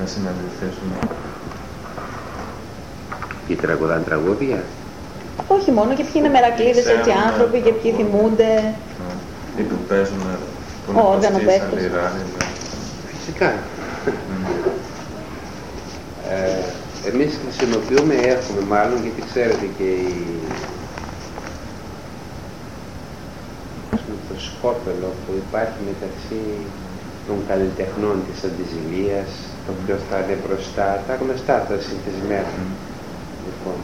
να συναντηθήσουν. Ποιοι τραγουδάνε τραγούδια. Όχι μόνο, και ποιοι είναι μερακλείδες έτσι άνθρωποι και ποιοι θυμούνται. Ή που παίζουν όργανο παίχτες. Φυσικά. Εμείς χρησιμοποιούμε, έχουμε μάλλον, γιατί ξέρετε και το σκόπελο που υπάρχει μεταξύ των καλλιτεχνών της Αντιζηλίας, το οποίο θα είναι μπροστά, τα γνωστά, τα συνθεσμένα. Λοιπόν,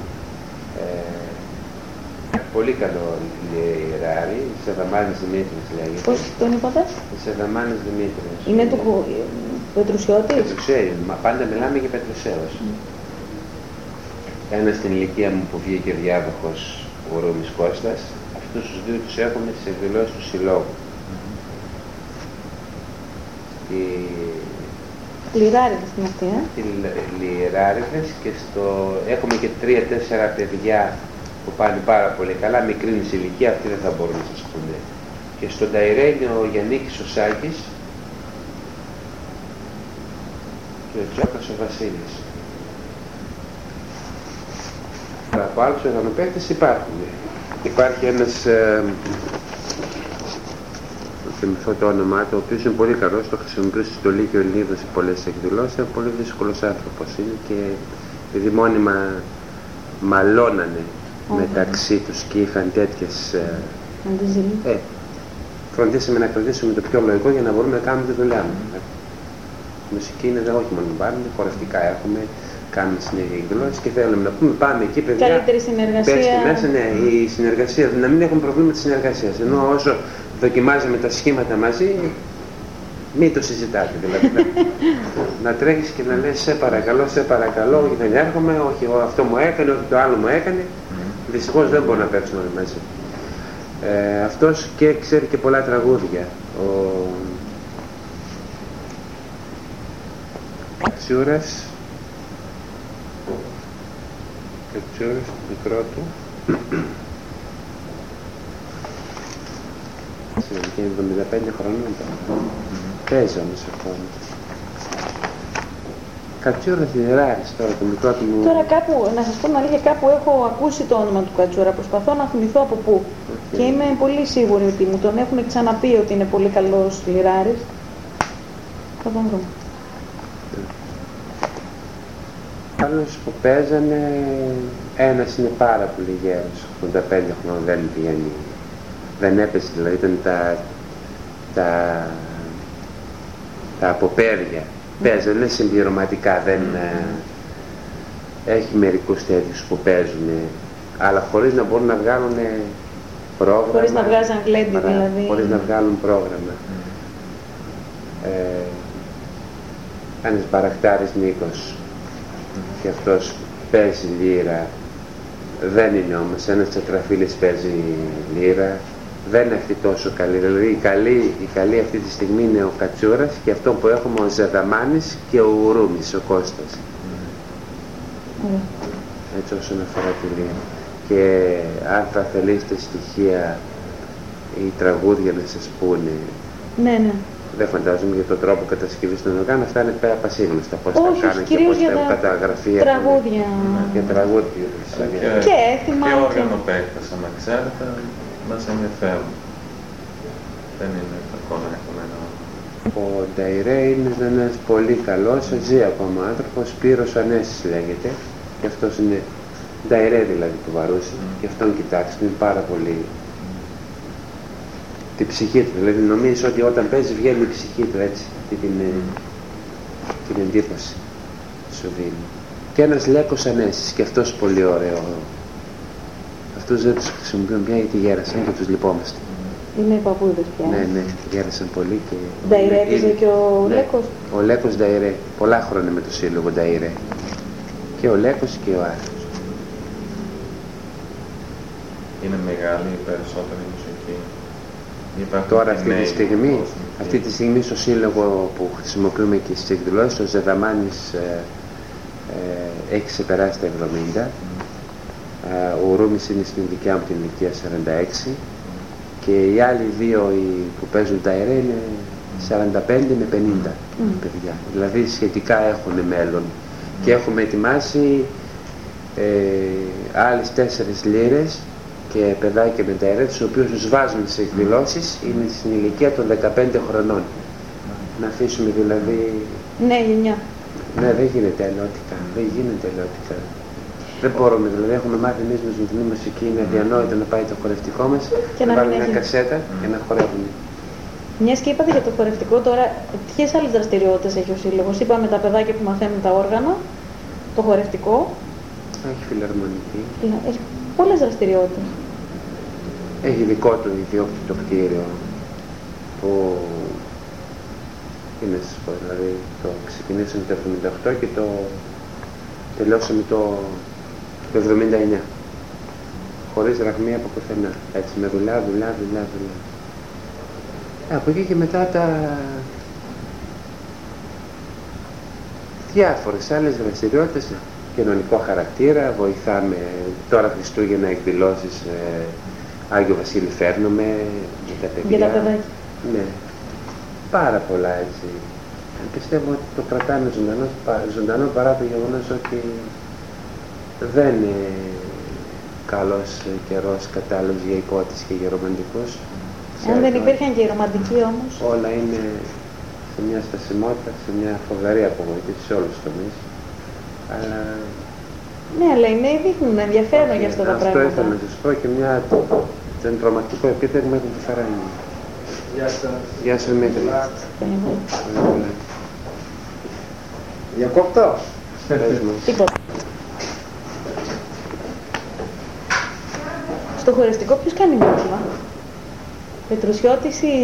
πολύ καλό λιράρι, Σεδαμάνης Δημήτρης λέγεται. Πώς τον είπατε? Σεδαμάνης Δημήτρης. Είναι του Πετρουσιώτη? Πετρουσέη, μα πάντα μιλάμε για Πετρουσέος. Ένα στην ηλικία μου που βγήκε διάδοχος, ο Ρώμης Κώστας, αυτούς τους δύο τους έχουμε στις εκδηλώσεις του Συλλόγου. Λιράριδες είναι αυτοί, Λιράριδες, και έχουμε και 3-4 παιδιά που πάνε πάρα πολύ καλά, μικρήνης ηλικία, αυτοί δεν θα μπορούν να σας πούνε. Και στον Ταϊρέ είναι ο Γιαννίκης ο Σάκης και ο Τζόκας ο Βασίλης. Από άλλους οργανοπαίκτες υπάρχουν. Υπάρχει ένας, θα θυμηθώ το όνομά του, ο οποίος είναι πολύ καλός, το χρησιμοποιούσε στο Λύκειο Ελληνίδας σε πολλές εκδηλώσεις, είναι πολύ δύσκολος άνθρωπος είναι, και επειδή μόνιμα μαλώνανε μεταξύ τους και είχαν τέτοιες φροντίσαμε να κρατήσουμε το πιο λογικό για να μπορούμε να κάνουμε τη δουλειά μας. Η μουσική είναι όχι μόνο μπάνι, χορευτικά έχουμε, κάνουμε συνέχεια εκδηλώσεις και θέλουμε να πούμε πάμε εκεί παιδιά. Καλύτερη συνεργασία. Πέστε μέσα, ναι, η συνεργασία, να μην έχουμε προβλήμα της συνεργασίας. Ενώ όσο δοκιμάζουμε τα σχήματα μαζί, μην το συζητάτε. Δηλαδή, να τρέχεις και να λες σε παρακαλώ, όχι δεν έρχομαι, όχι αυτό μου έκανε, όχι το άλλο μου έκανε. Δυστυχώς δεν μπορούν να παίξουν όλοι μαζί. Αυτός και ξέρει και πολλά τραγούδια. Ο Κατσούρας, μικρό του, και 75 χρονών τώρα. Παίζει όμως ακόμα. Κατσούρας Λιράρης τώρα, το μικρό του μου. Τώρα κάπου, να σας πω την αλήθεια, κάπου έχω ακούσει το όνομα του Κατσούρα, προσπαθώ να θυμηθώ από πού. Και είμαι πολύ σίγουρη ότι μου τον έχουν ξαναπεί ότι είναι πολύ καλός Λιράρης. Θα τον βρω. Άλλος που παίζανε, ένας είναι πάρα πολύ γέρος, 85 χρονών, δεν βγαίνει, δεν έπεσε, δηλαδή ήταν τα αποπέρια. Παίζανε συμπληρωματικά, δεν έχει μερικούς τέτοιους που παίζουν, αλλά χωρίς να μπορούν να βγάλουν πρόγραμμα. Χωρίς να βγάζαν γλέντι δηλαδή. Χωρίς να βγάλουν πρόγραμμα. Ένας Μπαραχτάρης Νίκος, και αυτός παίζει λύρα, δεν είναι όμως, ένας Τσατραφίλης παίζει λύρα, δεν είναι αυτή τόσο καλή. Δηλαδή η καλή αυτή τη στιγμή είναι ο Κατσούρας και αυτό που έχουμε ο Ζεδαμάνης και ο Ουρούμης, ο Κώστας. Έτσι όσον αφορά τη λύρα. Και αν θα θελήσετε στοιχεία ή τραγούδια να σας πούνε, ναι. Δεν φαντάζομαι για τον τρόπο κατασκευής των οργάνων, αυτά είναι πέρα πασίγνωστα. Πώς τα κάνουν και πώς τα έχουν καταγραφεί. Τραγούδια. Για τραγούδια. Και έθιμα. Και οργανοπαίκτες αναξάρτητα μας ενδιαφέρουν. Δεν είναι κακό να έχουμε ένα. Ο Νταϊρέ είναι ένας πολύ καλός, ζει ακόμα άνθρωπος, Σπύρος Ανέσης λέγεται. Και αυτός είναι Νταϊρέ δηλαδή του Βαρούση. Και αυτόν κοιτάξτε, είναι πάρα πολύ. Την ψυχή του, δηλαδή νομίζεις ότι όταν παίζει βγαίνει η ψυχή του, έτσι, την εντύπωση σου δίνει. Και ένας Λέκος Ανέσης, και αυτός πολύ ωραίο. Αυτούς δεν τους χρησιμοποιούν πια γιατί γέρασαν και τους λυπόμαστε. Είναι οι παππούδες πια. Ναι, γέρασαν πολύ και... Νταϊρέ έπαιζε και ο Λέκος. Ο Λέκος Νταϊρέ, πολλά χρόνια με το σύλλογο Νταϊρέ. Και ο Λέκος και ο Άρης. Είναι μεγάλη η περισσότερη μουσική. Τώρα αυτή τη στιγμή στο σύλλογο που χρησιμοποιούμε και στις εκδηλώσεις, ο Ζεδαμάνης έχει ξεπεράσει τα 70, ο Ρούμης είναι στην δικιά μου την ηλικία 46 και οι άλλοι δύο που παίζουν τα αερέ είναι 45 με 50 παιδιά. Δηλαδή σχετικά έχουν μέλλον. Και έχουμε ετοιμάσει άλλες 4 λίρες και παιδάκια με τα αιρέτη, τους οποίους τους βάζουμε στις εκδηλώσεις, είναι στην ηλικία των 15 χρονών. Να αφήσουμε δηλαδή... Ναι, γενιά. Ναι, δεν γίνεται αλλιώτικα. Δεν γίνεται αλλιώτικα. Δεν μπορούμε, δηλαδή έχουμε μάθει εμείς με ζωντανή μουσική, είναι αδιανόητο να πάει το χορευτικό μας και να βάλουμε μια κασέτα και να χορεύουμε. Μιας και είπατε για το χορευτικό, τώρα ποιες άλλες δραστηριότητες έχει ο Σύλλογος? Είπαμε τα παιδάκια που μαθαίνουν τα όργανα, το χορευτικό. Έχει φιλαρμονική. Έχει πολλές δραστηριότητες. Έχει δικό του ιδιόκτητο κτίριο που είναι, να σας πω, δηλαδή το ξεκινήσαμε το 1978 και το τελειώσαμε το 1979. Χωρίς δραχμή από πουθενά. Έτσι, με δουλειά. Από εκεί και μετά τα διάφορες άλλες δραστηριότητες κοινωνικό χαρακτήρα. Βοηθάμε τώρα Χριστούγεννα εκδηλώσεις, Άγιο Βασίλη φέρνουμε για τα παιδιά. Για τα παιδάκια. Ναι, πάρα πολλά έτσι. Πιστεύω ότι το κρατάμε ζωντανό παρά το γεγονός ότι δεν είναι καλός καιρός κατάλληλος για οικότης και για ρομαντικούς. Αν δεν υπήρχαν και οι ρομαντικοί όμως. Όλα είναι σε μια στασιμότητα, σε μια φοβερή απογοήτευση σε όλους τους τομείς. Αλλά... Ναι, αλλά δείχνουν ενδιαφέρον για αυτά τα πράγματα. Αυτό ήθελα να σας πω και ένα τρομακτικό επίτευγμα έχουν τη χαρά μου. Γεια σας. Γεια σας, Δημήτρη. Διακόπτω. Τίποτα. Στο χορευτικό ποιος κάνει μάθημα? Πετρουσιώτης ή...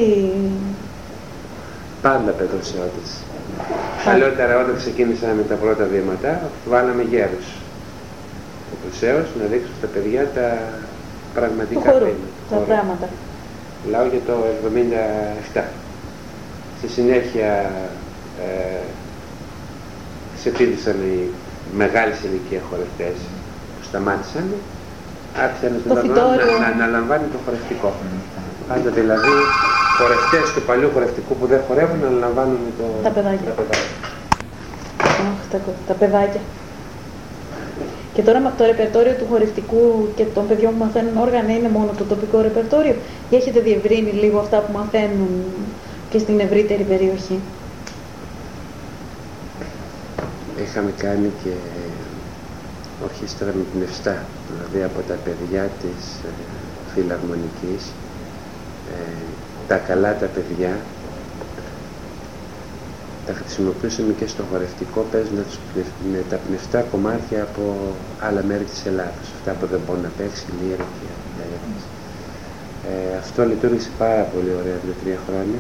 Πάντα Πετρουσιώτης. Παλιότερα όταν ξεκίνησα με τα πρώτα βήματα, βάλαμε γέρους. Πετρουσαίος να δείξω στα παιδιά τα πραγματικά τα πράγματα. Μιλάω για το 1977. Στη συνέχεια ξεφύγησαν οι μεγάλες ηλικία χορευτές που σταμάτησαν, άρχισαν να αναλαμβάνει το χορευτικό. Πάντα δηλαδή χορευτές του παλιού χορευτικού που δεν χορεύουν να αναλαμβάνουν τα παιδάκια. Τα παιδάκια. Και τώρα το ρεπερτόριο του χορευτικού και των παιδιών που μαθαίνουν όργανα είναι μόνο το τοπικό ρεπερτόριο ή έχετε διευρύνει λίγο αυτά που μαθαίνουν και στην ευρύτερη περιοχή? Είχαμε κάνει και ορχήστρα με την Ευστά, δηλαδή από τα παιδιά της φιλαρμονικής, τα καλά τα παιδιά, τα χρησιμοποιούσαμε και στο χορευτικό, παίζοντας με τα πνευστά κομμάτια από άλλα μέρη της Ελλάδας, αυτά που δεν μπορούν να παίξει, λύρα και άλλες. Αυτό λειτουργήσε πάρα πολύ ωραία 2-3 χρόνια.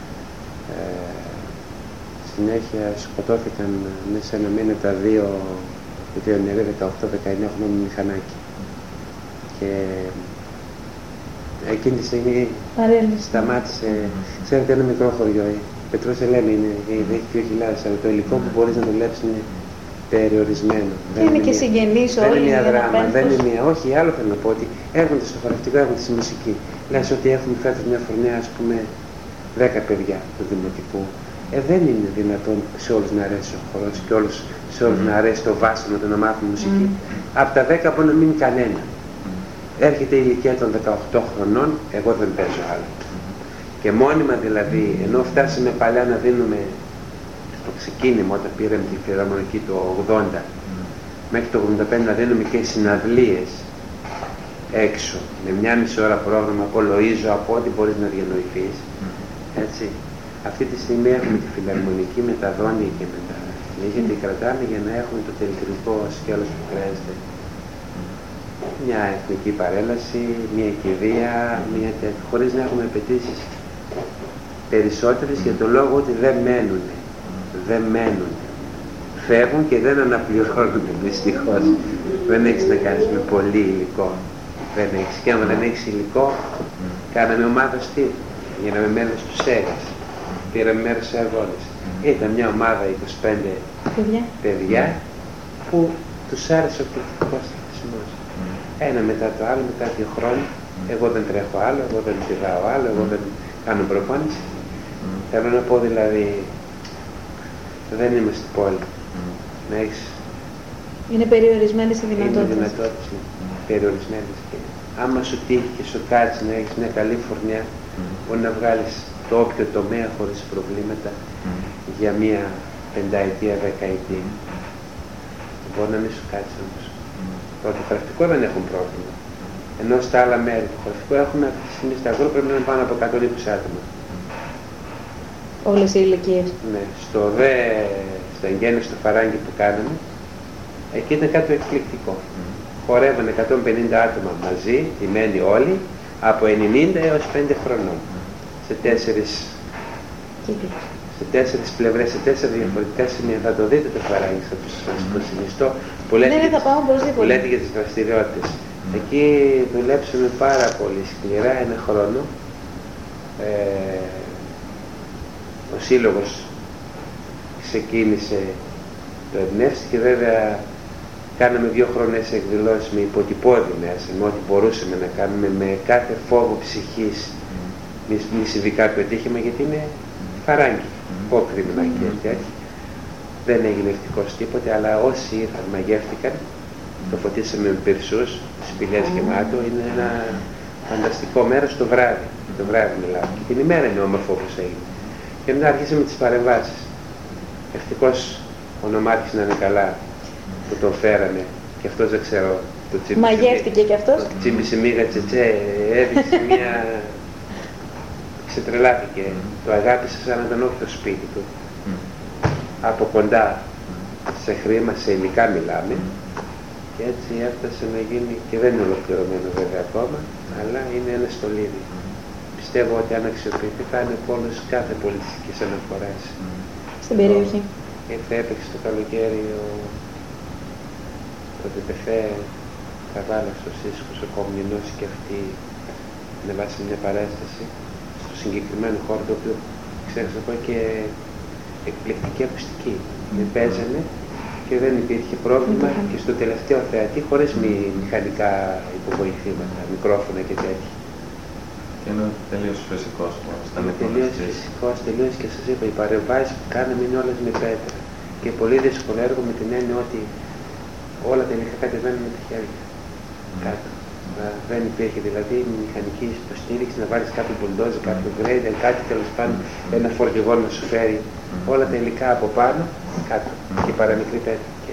Συνέχεια σκοτώθηκαν μέσα σε ένα μήνα τα δύο νεαροί 18-19 χρονών με μηχανάκι. Και εκείνη τη στιγμή σταμάτησε. Ξέρετε, ένα μικρό χωριό, Πετρός Ελένη είναι, έχει 2.000, αλλά το υλικό που μπορείς να δουλέψεις είναι περιορισμένο. Είναι και συγγενείς όλοι. Δεν είναι μια δράμα, δεν είναι μια. Όχι, άλλο θέλω να πω ότι έρχονται στο χορευτικό, έρχονται στη μουσική. Λες ότι έχουμε φέτος μια χρονιά, ας πούμε, 10 παιδιά του δημοτικού. Δεν είναι δυνατόν σε όλους να αρέσει ο χορός και σε όλους να αρέσει το βάσανο το να μάθουν μουσική. Από τα 10 μπορεί να μείνει κανένα. Έρχεται η ηλικία των 18 χρονών, εγώ δεν παίζω άλλο. Και μόνιμα δηλαδή, ενώ φτάσαμε παλιά να δίνουμε στο ξεκίνημα όταν πήραμε τη φιλαρμονική το 80, μέχρι το 85 να δίνουμε και συναυλίες έξω, με 1,5 ώρα πρόγραμμα από Λοΐζο, από ό,τι μπορείς να διανοηθείς. Έτσι. Αυτή τη στιγμή έχουμε τη φιλαρμονική με τα δόνια και με τα λίγα, τη κρατάμε για να έχουμε το τελειωτικό σκέλος που χρειάζεται. Μια εθνική παρέλαση, μια κηδεία, χωρίς να έχουμε απαιτήσεις περισσότερες για το λόγο ότι δεν μένουν. Δεν μένουν. Φεύγουν και δεν αναπληρώνουν δυστυχώς. Δεν έχεις να κάνεις με πολύ υλικό. Δεν έχεις. Και άμα δεν έχεις υλικό, κάναμε ομάδα στυλ. Γίναμε μέλος του ΣΕΓΑΣ. Πήραμε μέρος σε αγώνες. Ήταν μια ομάδα 25 παιδιά που τους άρεσε ο πληθυντικός αθλητισμός. Ένα μετά το άλλο, μετά 2 χρόνια. Εγώ δεν τρέχω άλλο, εγώ δεν πηδάω άλλο, εγώ δεν κάνω προπόνηση. Θέλω να πω δηλαδή, δεν είμαι στην πόλη. Να έχεις... Είναι περιορισμένες οι Είναι δυνατότητες. δυνατότητες περιορισμένες. Και άμα σου τύχει και σου κάτσει να έχεις μια καλή φουρνιά, μπορεί να βγάλεις το όποιο τομέα χωρίς προβλήματα για μια πενταετία, δεκαετία. Μπορεί να μην σου κάτσει όμως. Το χωραφικό δεν έχουν πρόβλημα. Ενώ στα άλλα μέρη του χωραφικού έχουμε αυτή τη στιγμή στα αγρό πρέπει να είναι πάνω από 120 άτομα. Όλες οι ηλικίες. Ναι, στο εγγένειο στο Φαράγγι που κάναμε, εκεί ήταν κάτι εκπληκτικό. Χορεύανε 150 άτομα μαζί, ντυμένοι όλοι, από 90 έως 5 χρονών. Σε τέσσερις πλευρές, σε 4 διαφορετικά σημεία. Θα το δείτε το Φαράγγι, θα σας το συνιστώ. Που λέτε για τις δραστηριότητες. Εκεί δουλέψαμε πάρα πολύ σκληρά ένα χρόνο. Ο σύλλογος ξεκίνησε, το εμπνεύστηκε, βέβαια κάναμε 2 χρονές εκδηλώσεις με υποτυπώδη μέσα, με ό,τι μπορούσαμε να κάνουμε, με κάθε φόβο ψυχής, μη συμβεί κάποιο ατύχημα, γιατί είναι Φαράγγι, υπόκριμα και τέτοια. Δεν έγινε ευτυχώς τίποτε, αλλά όσοι ήρθαν μαγεύτηκαν, το φωτίσαμε με πυρσούς, σπηλιές γεμάτο, είναι ένα φανταστικό μέρος το βράδυ. Το βράδυ μιλάω. Και την ημέρα είναι όμορφο όπως έγινε. Και μετά αρχίσαμε τις παρεμβάσεις. Ευτυχώς ο νομάρχης να είναι καλά που τον φέρανε και αυτός δεν ξέρω. Μαγεύτηκε και αυτός. Το τσίμπησε μίγα τσετσέ, έδειξε μια... Ξετρελάθηκε. Το αγάπησε σαν να ήταν όχι το σπίτι του. Από κοντά, σε χρήμα, σε υλικά μιλάμε. Και έτσι έφτασε να γίνει, και δεν είναι ολοκληρωμένο βέβαια ακόμα, αλλά είναι ένα στολίδι. Πιστεύω ότι αν αξιοποιηθεί θα είναι πόλος κάθε πολιτιστικής αναφοράς. Στην περιοχή. Ήρθε, έπαιξε το καλοκαίρι το ΤΤΦ Καβάλα στο Σύσκος, ο Κομνηνός, και αυτή ανεβάσει μια παράσταση στο συγκεκριμένο χώρο, το οποίο ξέρω να πω και εκπληκτική ακουστική. Παίζανε και δεν υπήρχε πρόβλημα και στο τελευταίο θεατή χωρίς μηχανικά υποβοηθήματα, μικρόφωνα και τέτοια. Και είναι τελείως φυσικός που ήταν τελείως φυσικός, τελείως, και σας είπα, οι παρεμβάσεις που κάναμε είναι όλες με πέτρα. Και πολύ δύσκολο έργο με την έννοια ότι όλα τα υλικά κατεβαίνουν με τα χέρια. Κάτω. Δεν υπήρχε δηλαδή μηχανική υποστήριξη, να βάλεις κάποιο μπουλντόζερ, κάποιο γκρέιντερ, κάτι τέλος πάντων, ένα φορτηγό να σου φέρει όλα τα υλικά από πάνω, κάτω και παραμικρή πέτρα. Και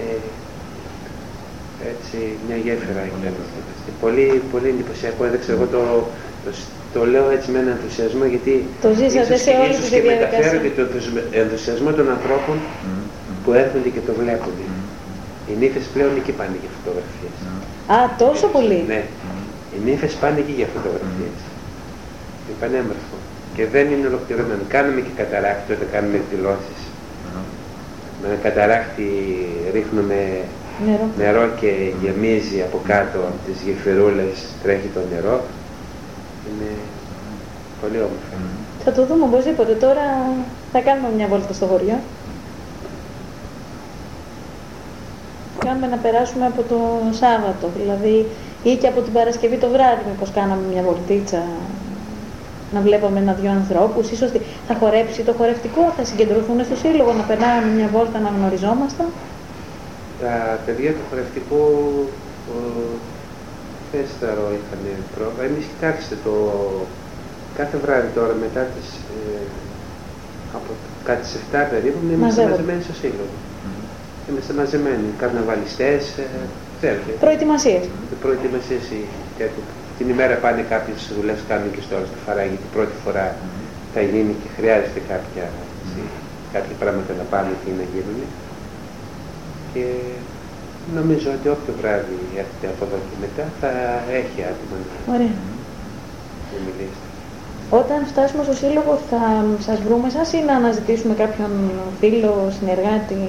έτσι μια γέφυρα ήταν. Πολύ, πολύ εντυπωσιακό, έδειξε εγώ το λέω έτσι με έναν ενθουσιασμό, γιατί το ζήσατε σε όλη τη διαδικασία. Μεταφέρω και τον ενθουσιασμό των ανθρώπων που έρχονται και το βλέπουν. Οι νύφες πλέον εκεί πάνε για φωτογραφίες. Α, τόσο πολύ. Ναι. Οι νύφες πάνε εκεί για φωτογραφίες. Είναι πανέμορφο. Και δεν είναι ολοκληρωμένο. Κάνουμε και καταράκτη όταν κάνουμε εκδηλώσεις. Με ένα καταράκτη ρίχνουμε νερό και γεμίζει από κάτω τις γεφυρούλες, τρέχει το νερό. Είναι πολύ όμορφο. Θα το δούμε οπωσδήποτε. Τώρα θα κάνουμε μια βόλτα στο χωριό. Κάνουμε να περάσουμε από το Σάββατο, δηλαδή, ή και από την Παρασκευή το βράδυ, μήπως κάναμε μια βολτίτσα, να βλέπαμε 1-2 ανθρώπους. Ίσως θα χορέψει το χορευτικό, θα συγκεντρωθούν στο σύλλογο, να περνάμε μια βόλτα να γνωριζόμαστε. Τα παιδιά του χορευτικού θέστερο είχαν πρόβα. Εμείς, κοιτάξτε, κάθε βράδυ τώρα μετά τις από κάτι στις 7 περίπου είμαστε μαζεμένοι στο σύλλογο. Είμαστε μαζεμένοι, καρναβαλιστές, ξέρετε. Προετοιμασίες. Προετοιμασίες την ημέρα πάνε κάποιες δουλειές, κάνουν και στο Φαράγγι, την πρώτη φορά θα γίνει και χρειάζεται κάποια πράγματα να πάνε και να γίνουν. Και νομίζω ότι όποιο βράδυ έρχεται από εδώ και μετά θα έχει άτομα να μιλήσετε. Όταν φτάσουμε στο σύλλογο θα σας βρούμε εσάς ή να αναζητήσουμε κάποιον φίλο, συνεργάτη?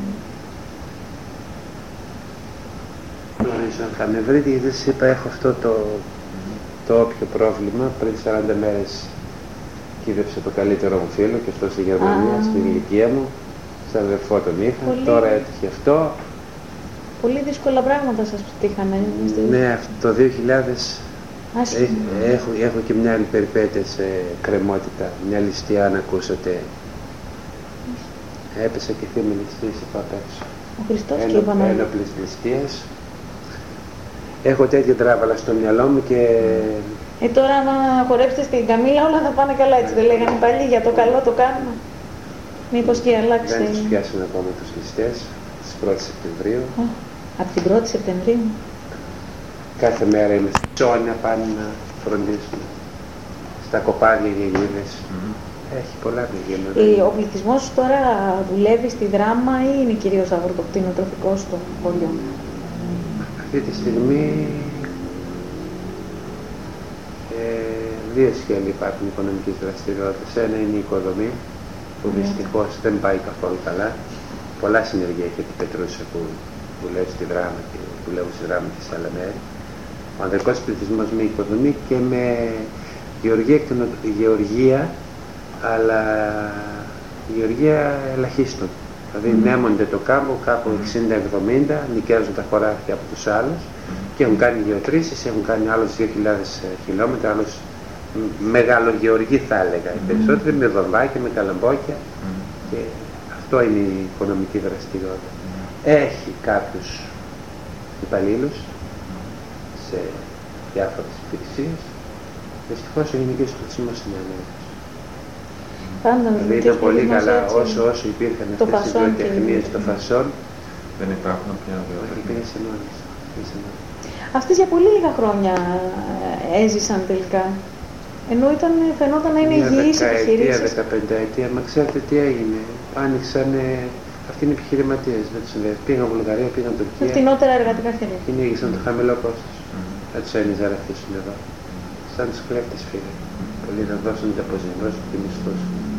Γνωρίζω αν θα με βρείτε, γιατί σας είπα έχω αυτό το όποιο πρόβλημα. Πριν 40 μέρες κύδευσε το καλύτερο μου φίλο και αυτό στη Γερμανία, στην ηλικία μου. Σαν αδερφό τον είχα, τώρα έτυχε αυτό. Πολύ δύσκολα πράγματα σας τύχανε. Ναι, το 2000 Έχω και μια άλλη περιπέτεια σε κρεμότητα, μια ληστεία αν ακούσατε. Έπεσα και θύμη ληστείας από απ' έξω. Ο Χριστός και η Παναγία. Ένοπλης ληστείας. Έχω τέτοια τράβαλα στο μυαλό μου και... Τώρα να χορέψετε στην Καμίλα όλα θα πάνε καλά, έτσι δεν λέγανε παλιοί, για το καλό το κάνουμε. Μήπως και αλλάξει. Δεν τους πιάσουν ακόμα τους ληστές, στις 1 Σεπτεμβρίου. Από την 1η Σεπτεμβρίου. Κάθε μέρα είμαι στη Τσόνια, πάνε να φροντίσουν. Στα κοπάδια γενίδες. Έχει πολλά πληγήματα. Ο πληθυσμός τώρα δουλεύει στη Δράμα ή είναι κυρίως αγροτοκτηνοτροφικός στο χωριό? Αυτή τη στιγμή δύο σκέλη υπάρχουν οικονομικής δραστηριότητας. Ένα είναι η οικοδομή, που δυστυχώς δεν πάει καθόλου καλά. Πολλά συνεργεία έχει την Πετρούσα που δουλεύει στη Δράμα και δουλεύουν στη Δράμα και σε άλλα μέρη. Ο ανδρικός πληθυσμός με οικοδομή και με γεωργία, αλλά γεωργία ελαχίστων. Δηλαδή νέμονται το κάμπο κάπου 60-70, νοικιάζουν τα χωράφια από τους άλλους και έχουν κάνει γεωτρήσεις, έχουν κάνει άλλους 2.000 χιλιόμετρα, άλλους μεγαλογεωργοί θα έλεγα. Οι περισσότεροι με βαμβάκια, με καλαμπόκια και αυτό είναι η οικονομική δραστηριότητα. Έχει κάποιους υπαλλήλους σε διάφορες υπηρεσίες. Δυστυχώς ο γενικός πληθυσμός είναι ανέργος. Δηλαδή ήταν πολύ καλά όσο υπήρχαν αυτές οι βιοτεχνίες των φασών. Δεν υπάρχουν πια βιοτεχνίες. Αυτές για πολύ λίγα χρόνια έζησαν τελικά. Ενώ φαινόταν να είναι υγιείς επιχειρήσεις. 10-15 ετία, μα ξέρετε τι έγινε. Άνοιξαν, αυτοί είναι επιχειρηματίες, δεν τους λέει. Πήγαν Βουλγαρία, πήγαν Τουρκία. Φτηνότερα εργατικά χέρια. Κυνήγησαν το χαμηλό κόστος. Δεν τους ένιζε να αφήσουν εδώ. Σαν τους κλέφτες φίλοι. Πολλοί να δώσουν τα αποζημιώσεις και μισθούς.